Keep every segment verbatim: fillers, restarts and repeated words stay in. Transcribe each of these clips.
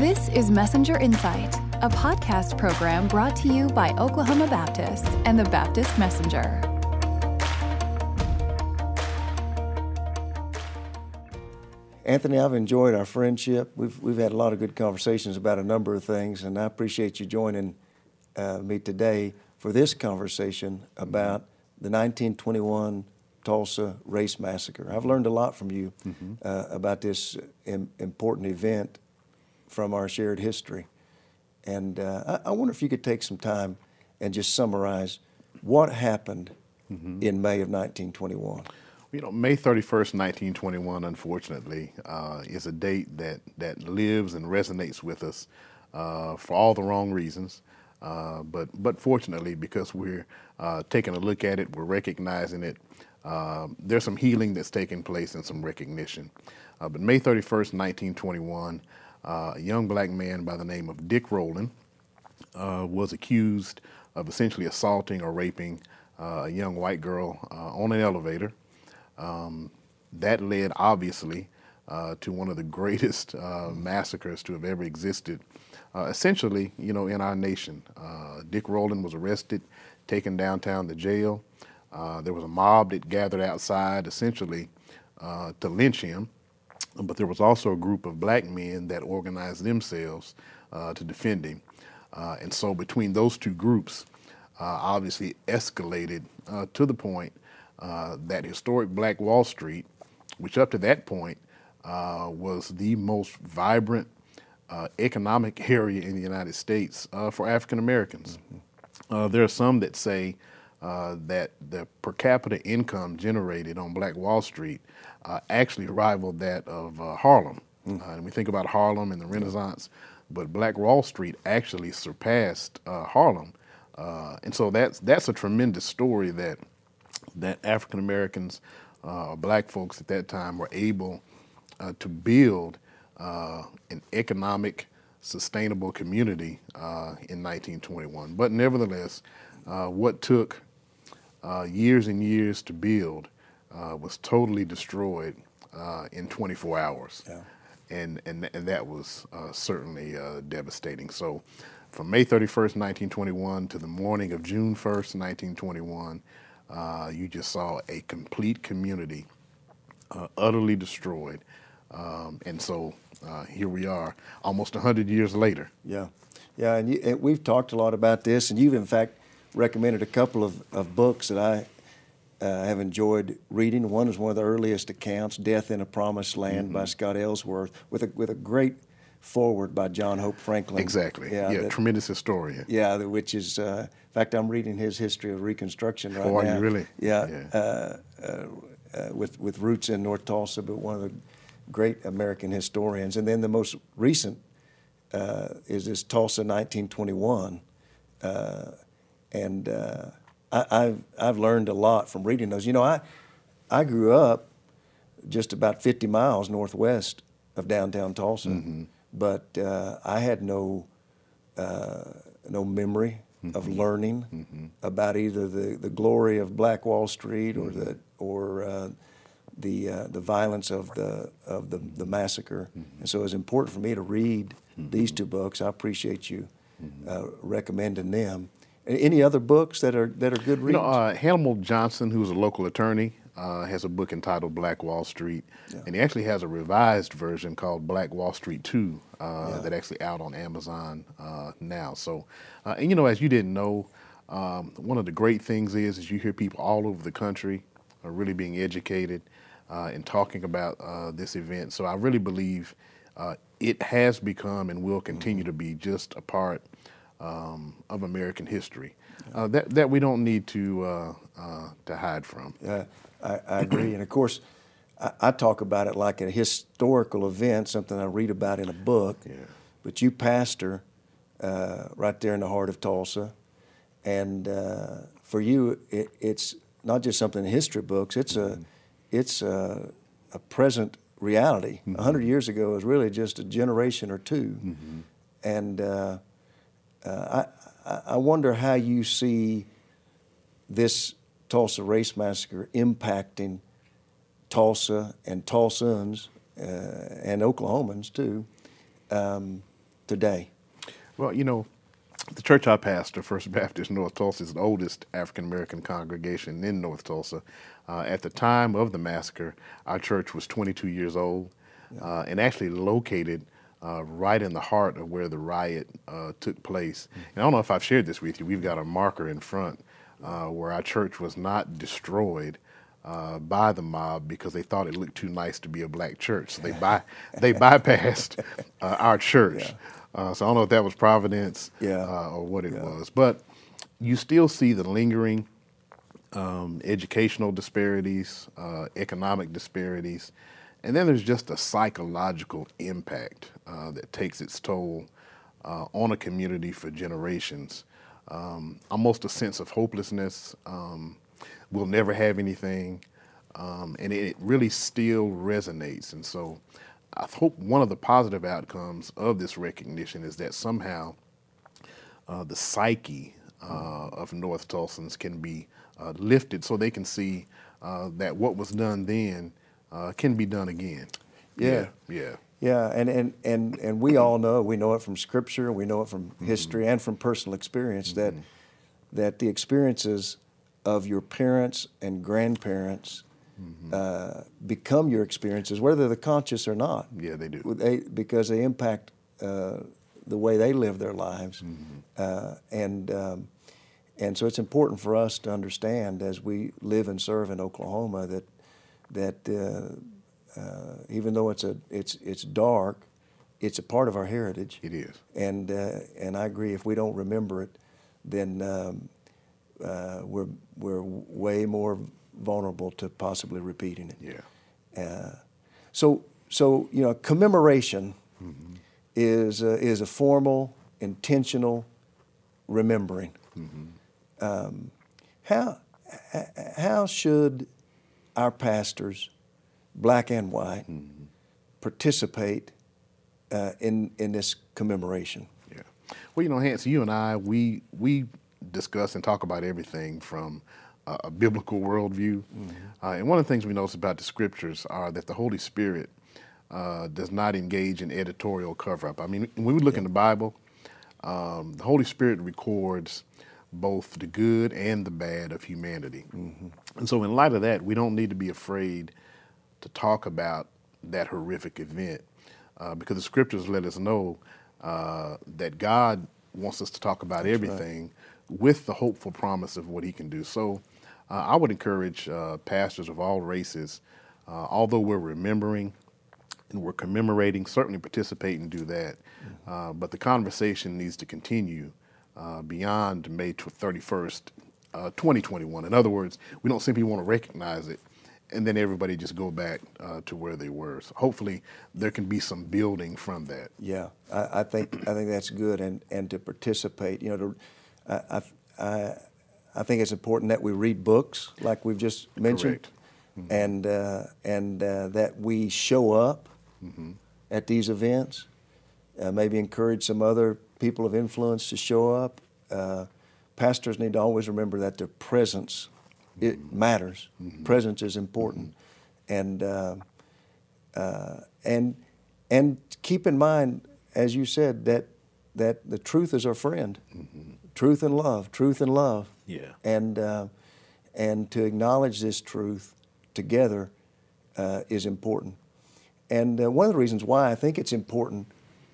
This is Messenger Insight, a podcast program brought to you by Oklahoma Baptist and the Baptist Messenger. Anthony, I've enjoyed our friendship. We've we've had a lot of good conversations about a number of things, and I appreciate you joining uh, me today for this conversation about the nineteen twenty-one Tulsa Race Massacre. I've learned a lot from you mm-hmm. uh, about this im- important event from our shared history. And uh, I, I wonder if you could take some time and just summarize what happened mm-hmm. in May of nineteen twenty-one. You know, May thirty-first, nineteen twenty-one, unfortunately, uh, is a date that, that lives and resonates with us uh, for all the wrong reasons. Uh, but but fortunately, because we're uh, taking a look at it, we're recognizing it, uh, there's some healing that's taking place and some recognition. Uh, but May thirty-first, nineteen twenty-one, uh, a young black man by the name of Dick Rowland uh, was accused of essentially assaulting or raping uh, a young white girl uh, on an elevator. Um, that led, obviously, uh, to one of the greatest uh, massacres to have ever existed, uh, essentially, you know, in our nation. Uh, Dick Rowland was arrested, taken downtown to jail. Uh, there was a mob that gathered outside, essentially, uh, to lynch him. But there was also a group of black men that organized themselves uh, to defend him. Uh, and so between those two groups, uh, obviously escalated uh, to the point Uh, that historic Black Wall Street, which up to that point uh, was the most vibrant uh, economic area in the United States uh, for African Americans. Mm-hmm. Uh, there are some that say uh, that the per capita income generated on Black Wall Street uh, actually rivaled that of uh, Harlem. Mm-hmm. Uh, and we think about Harlem and the Renaissance, but Black Wall Street actually surpassed uh, Harlem. Uh, and so that's that's a tremendous story that that African Americans, uh, black folks at that time were able uh, to build uh, an economic, sustainable community uh, in nineteen twenty-one. But nevertheless, uh, what took uh, years and years to build uh, was totally destroyed uh, in twenty-four hours. Yeah. And, and, and that was uh, certainly uh, devastating. So from May thirty-first, nineteen twenty-one to the morning of June first, nineteen twenty-one, Uh, you just saw a complete community uh, utterly destroyed. Um, and so uh, here we are almost one hundred years later. Yeah, yeah, and, you, and we've talked a lot about this, and you've in fact recommended a couple of, of books that I uh, have enjoyed reading. One is one of the earliest accounts, Death in a Promised Land mm-hmm. by Scott Ellsworth, with a, with a great forward by John Hope Franklin. Exactly, yeah, yeah that, tremendous historian. Yeah, which is, uh, in fact, I'm reading his history of Reconstruction right oh, now. Oh, are you really? Yeah, yeah. Uh, uh, uh, with, with roots in North Tulsa, but one of the great American historians. And then the most recent uh, is this Tulsa nineteen twenty-one. Uh, and uh, I, I've, I've learned a lot from reading those. You know, I, I grew up just about fifty miles northwest of downtown Tulsa. Mm-hmm. But uh, I had no uh, no memory mm-hmm. of learning mm-hmm. about either the, the glory of Black Wall Street or mm-hmm. the or uh, the uh, the violence of the of the, the massacre. Mm-hmm. And so it was important for me to read mm-hmm. these two books. I appreciate you mm-hmm. uh, recommending them. Any other books that are that are good reads? You know, uh, Hannibal Johnson, who's a local attorney, Uh, has a book entitled Black Wall Street, yeah. and he actually has a revised version called Black Wall Street two uh, yeah. that actually out on Amazon uh, now. So, uh, and you know, as you didn't know, um, one of the great things is, is you hear people all over the country are really being educated uh, and talking about uh, this event. So I really believe uh, it has become and will continue mm-hmm. to be just a part um, of American history yeah. uh, that that we don't need to uh, uh, to hide from. Yeah. I, I agree, and of course, I, I talk about it like a historical event, something I read about in a book. Yeah. But you pastor uh, right there in the heart of Tulsa, and uh, for you, it, it's not just something in history books. It's mm-hmm. a, it's a, a present reality. Mm-hmm. A hundred years ago, it was really just a generation or two, mm-hmm. and uh, uh, I, I wonder how you see this Tulsa Race Massacre impacting Tulsa and Tulsans uh, and Oklahomans too, um, today? Well, you know, the church I pastor, First Baptist North Tulsa, is the oldest African American congregation in North Tulsa. Uh, at the time of the massacre, our church was twenty-two years old, uh, and actually located uh, right in the heart of where the riot uh, took place. And I don't know if I've shared this with you. We've got a marker in front uh, where our church was not destroyed uh, by the mob because they thought it looked too nice to be a black church. So they by they bypassed uh, our church. Yeah. Uh, so I don't know if that was providence Yeah. uh, or what it Yeah. was, but you still see the lingering um, educational disparities, uh, economic disparities, and then there's just a psychological impact uh, that takes its toll uh, on a community for generations. Um, almost a sense of hopelessness. Um, we'll never have anything, um, and it really still resonates. And so I hope one of the positive outcomes of this recognition is that somehow uh, the psyche uh, of North Tulsans can be uh, lifted so they can see uh, that what was done then uh, can be done again. Yeah. Yeah. Yeah, and, and, and, and we all know, we know it from Scripture, we know it from Mm-hmm. history and from personal experience, that, that the experiences of your parents and grandparents Mm-hmm. uh, become your experiences, whether they're conscious or not. Yeah, they do. They, because they impact uh, the way they live their lives. Mm-hmm. Uh, and, um, and so it's important for us to understand as we live and serve in Oklahoma that, that uh, uh, even though it's, a, it's, it's dark, it's a part of our heritage. It is. And, uh, and I agree, if we don't remember it, then um, uh, we're, we're way more vulnerable to possibly repeating it. Yeah. Uh, so, so you know, commemoration Mm-hmm. is uh, is a formal, intentional remembering. Mm-hmm. Um, how how should our pastors, black and white, Mm-hmm. participate uh, in in this commemoration? Yeah. Well, you know, Hans, you and I, we we discuss and talk about everything from uh, a biblical worldview. Mm-hmm. Uh, and one of the things we notice about the scriptures are that the Holy Spirit uh, does not engage in editorial cover-up. I mean, when we look in the Bible, um, the Holy Spirit records both the good and the bad of humanity. Mm-hmm. And so in light of that, we don't need to be afraid to talk about that horrific event uh, because the scriptures let us know uh, that God wants us to talk about That's everything right. with the hopeful promise of what he can do. So uh, I would encourage uh, pastors of all races, uh, although we're remembering and we're commemorating, certainly participate and do that. Mm-hmm. Uh, but the conversation needs to continue uh, beyond May thirty-first, uh, twenty twenty-one. In other words, we don't simply want to recognize it and then everybody just go back uh, to where they were. So hopefully there can be some building from that. Yeah, I, I think I think that's good, and, and to participate. You know, to, I, I I think it's important that we read books like we've just mentioned, mm-hmm. and uh, and uh, that we show up mm-hmm. at these events. Uh, maybe encourage some other people of influence to show up. Uh, pastors need to always remember that their presence it matters. Mm-hmm. Presence is important, mm-hmm. and uh, uh, and and keep in mind, as you said, that that the truth is our friend. Mm-hmm. Truth and love, truth and love. Yeah. And uh, and to acknowledge this truth together uh, is important. And uh, one of the reasons why I think it's important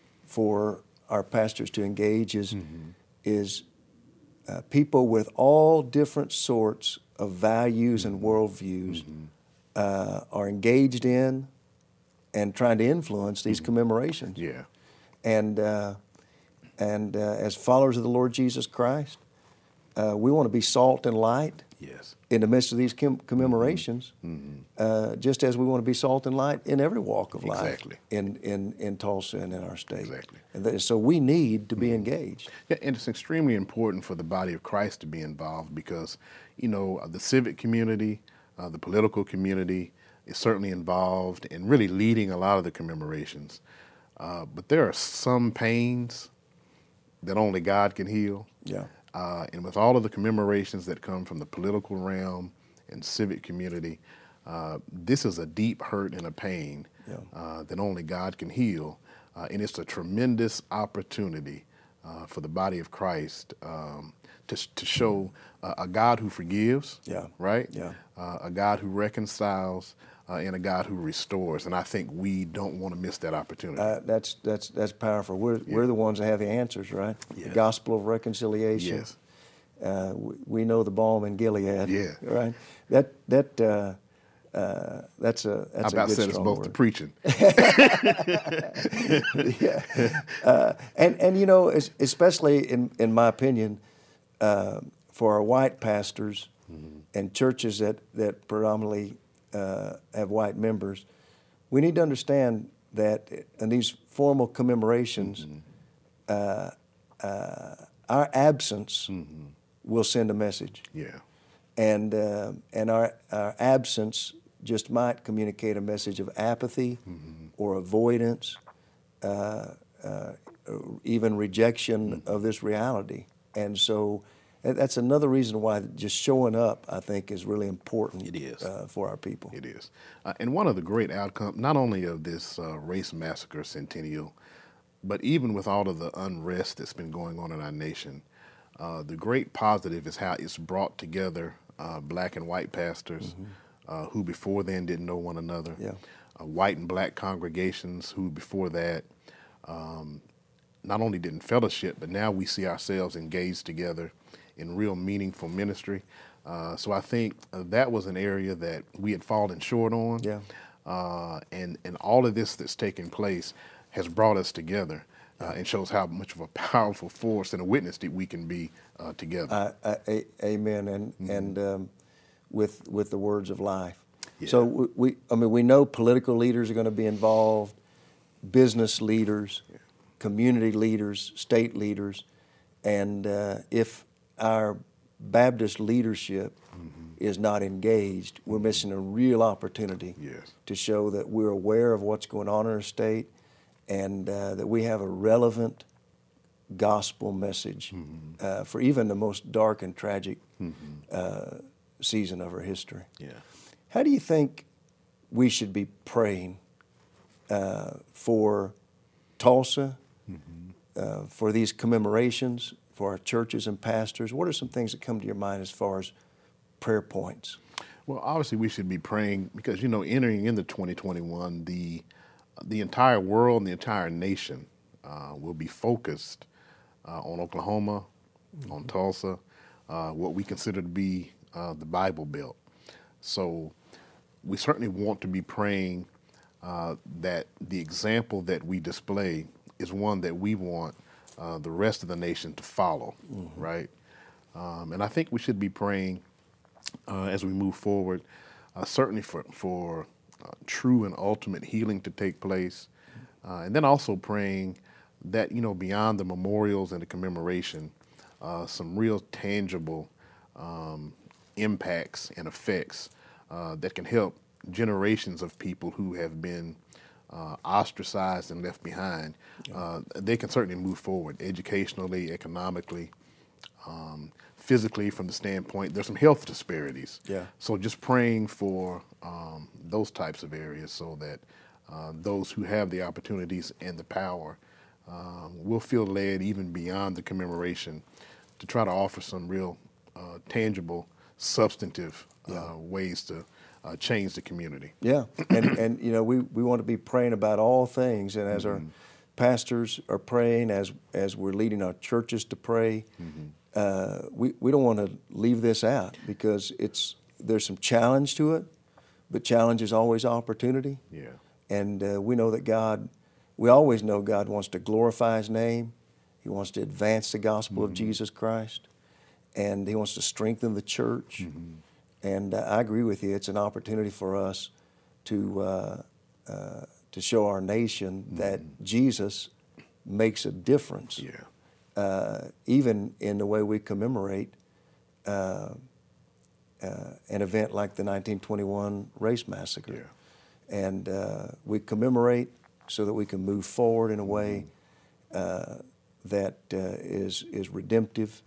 for our pastors to engage is mm-hmm. is uh, people with all different sorts of values and worldviews mm-hmm. uh, are engaged in and trying to influence these mm-hmm. commemorations. Yeah. And uh, and uh, as followers of the Lord Jesus Christ, uh, we want to be salt and light. Yes. In the midst of these com- commemorations, mm-hmm. uh, just as we want to be salt and light in every walk of life exactly. in, in, in Tulsa and in our state. Exactly. And th- so we need to be mm-hmm. engaged. Yeah, and it's extremely important for the body of Christ to be involved because, you know, the civic community, uh, the political community is certainly involved in really leading a lot of the commemorations. Uh, but there are some pains that only God can heal. Yeah. Uh, and with all of the commemorations that come from the political realm and civic community, uh, this is a deep hurt and a pain yeah. uh, that only God can heal. Uh, and it's a tremendous opportunity uh, for the body of Christ um, to, to show uh, a God who forgives, Yeah. right? Yeah. Uh, a God who reconciles, uh, and a God who restores. And I think we don't want to miss that opportunity. Uh, that's that's that's powerful. We're Yeah. we're the ones that have the answers, right? Yes. The gospel of reconciliation. Yes. Uh, we, we know the balm in Gilead. Yeah. Right. That that uh, uh, that's a that's I about a good said it's strong both word. the preaching. Yeah. Uh, and and you know, es- especially in in my opinion, uh, for our white pastors Mm-hmm. and churches that that predominantly uh, have white members, we need to understand that in these formal commemorations, Mm-hmm. uh, uh, our absence Mm-hmm. will send a message, Yeah. and uh, and our our absence just might communicate a message of apathy Mm-hmm. or avoidance, uh, uh, even rejection Mm-hmm. of this reality. And so that- that's another reason why just showing up, I think, is really important. It is. Uh, for our people. It is. Uh, and one of the great outcomes, not only of this uh, race massacre centennial, but even with all of the unrest that's been going on in our nation, uh, the great positive is how it's brought together uh, black and white pastors uh, who before then didn't know one another, Yeah. uh, white and black congregations who before that um, not only didn't fellowship, but now we see ourselves engaged together in real meaningful ministry. Uh, so I think uh, that was an area that we had fallen short on. Yeah. Uh, and, and all of this that's taking place has brought us together uh, and shows how much of a powerful force and a witness that we can be uh, together. I, I, a, amen. And and um, with with the words of life. Yeah. So we, we, I mean, we know political leaders are going to be involved, business leaders, community leaders, state leaders, and uh, if our Baptist leadership is not engaged, we're missing a real opportunity Yes. to show that we're aware of what's going on in our state, and uh, that we have a relevant gospel message uh, for even the most dark and tragic uh, season of our history. Yeah. How do you think we should be praying uh, for Tulsa, uh, for these commemorations, for our churches and pastors? What are some things that come to your mind as far as prayer points? Well, obviously we should be praying because, you know, entering into twenty twenty-one, the the entire world and the entire nation uh, will be focused uh, on Oklahoma, on Tulsa, uh, what we consider to be uh, the Bible Belt. So we certainly want to be praying uh, that the example that we display is one that we want uh, the rest of the nation to follow, right? Um, and I think we should be praying uh, as we move forward, uh, certainly for, for uh, true and ultimate healing to take place. Uh, and then also praying that, you know, beyond the memorials and the commemoration, uh, some real tangible um, impacts and effects uh, that can help generations of people who have been uh, ostracized and left behind. Uh, they can certainly move forward educationally, economically, um, physically from the standpoint. There's some health disparities. Yeah. So just praying for um, those types of areas so that uh, those who have the opportunities and the power um, will feel led even beyond the commemoration to try to offer some real uh, tangible, substantive uh, Yeah. ways to uh, change the community. Yeah, and and you know we, we want to be praying about all things, and as our pastors are praying, as as we're leading our churches to pray, uh, we we don't want to leave this out because it's there's some challenge to it, but challenge is always opportunity, Yeah. and uh, we know that God, we always know God wants to glorify His name, He wants to advance the gospel of Jesus Christ, and He wants to strengthen the church. And uh, I agree with you. It's an opportunity for us to uh, uh, to show our nation that Jesus makes a difference, Yeah. uh, even in the way we commemorate uh, uh, an event like the nineteen twenty-one race massacre. Yeah. And uh, we commemorate so that we can move forward in a way uh, that uh, is is redemptive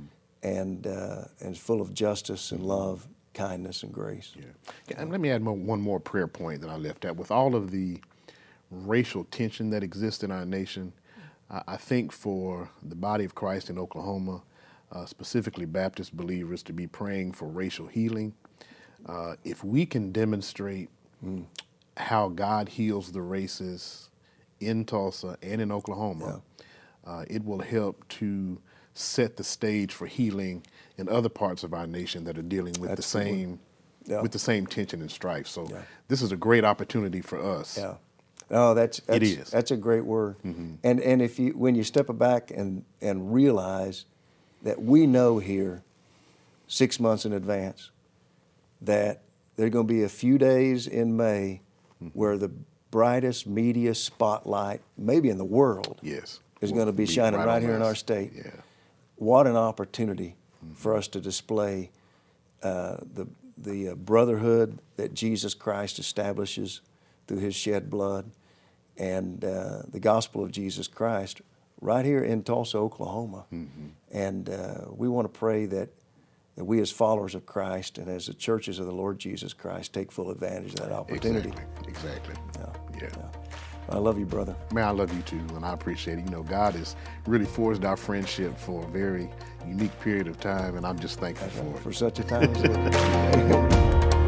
and uh, and is full of justice and love, kindness and grace. Yeah. And let me add mo- one more prayer point that I left out. With all of the racial tension that exists in our nation. I, I think for the body of Christ in Oklahoma, uh, specifically Baptist believers, to be praying for racial healing. Uh, if we can demonstrate mm. how God heals the races in Tulsa and in Oklahoma, yeah. uh, it will help to set the stage for healing in other parts of our nation that are dealing with Absolutely. the same yeah. with the same tension and strife. So yeah. this is a great opportunity for us. Yeah. No, that's, that's it is. That's a great word. Mm-hmm. And and if you when you step back and and realize that we know here six months in advance that there are going to be a few days in May mm-hmm. where the brightest media spotlight, maybe in the world, yes, is going to be, be shining right, right here in our state. Yeah. What an opportunity mm-hmm. for us to display uh, the the uh, brotherhood that Jesus Christ establishes through his shed blood and uh, the gospel of Jesus Christ right here in Tulsa, Oklahoma. Mm-hmm. And uh, we want to pray that, that we as followers of Christ and as the churches of the Lord Jesus Christ take full advantage of that opportunity. Exactly, exactly. Yeah. Yeah. yeah. I love you, brother. Man, I love you too, and I appreciate it. You know, God has really forged our friendship for a very unique period of time, and I'm just thankful okay. for it. For such a time as this.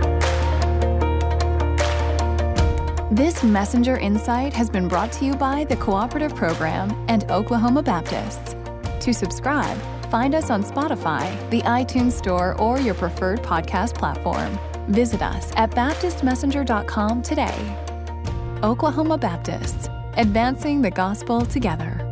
This Messenger Insight has been brought to you by the Cooperative Program and Oklahoma Baptists. To subscribe, find us on Spotify, the iTunes Store, or your preferred podcast platform. Visit us at baptist messenger dot com today. Oklahoma Baptists, advancing the gospel together.